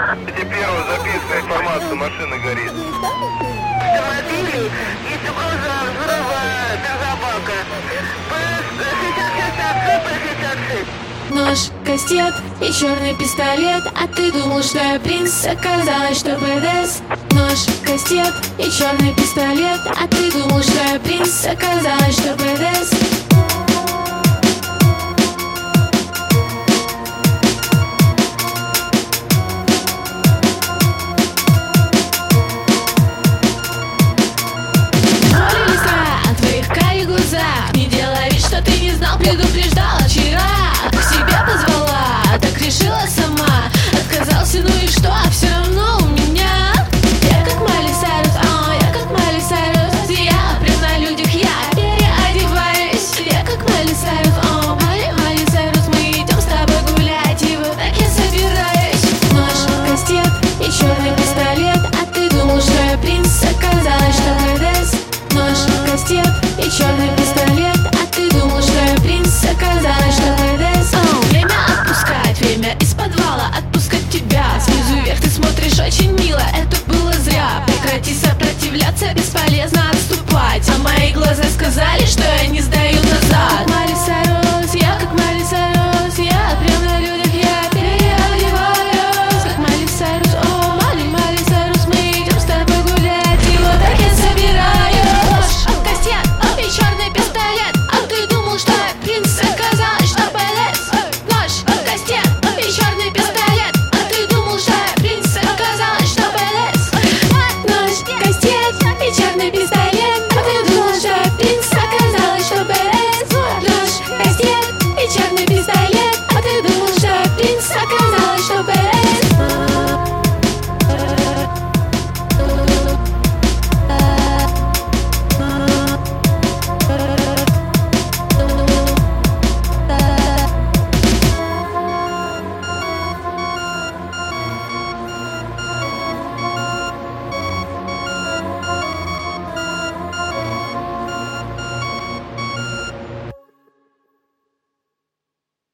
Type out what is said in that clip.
Где первая записанная информация, машина горит. Автомобилей есть угроза взрыва бензобака. П-66, Нож, кастет и черный пистолет. А ты думал, что я принц, оказалось, что БДС. Нож, кастет и черный пистолет. А ты думал, что я принц, оказалось, что БДС. Не делай вид, что ты не знал, предупреждала вчера. К себе позвала, так решила сама. Отказался, ну и что, все равно у меня. Я как Майли Сайрус, я как Майли Сайрус. Я прям на людях, я переодеваюсь. Я как Майли Сайрус, Майли Сайрус. Мы идем с тобой гулять, и вот так я собираюсь. Нож, кастет и черный пистолет. А ты думал, что я принц, оказалось, что БДС. Нож, кастет и черный пистолет. А ты думал, что я принц, оказалось, что БДС. Время отпускать, время из подвала отпускать тебя. Снизу вверх ты смотришь очень мило, это было зря. Прекрати сопротивляться, бесполезно отступать. А мои глаза сказали, что я не сдаю назад. Майли Сайрус,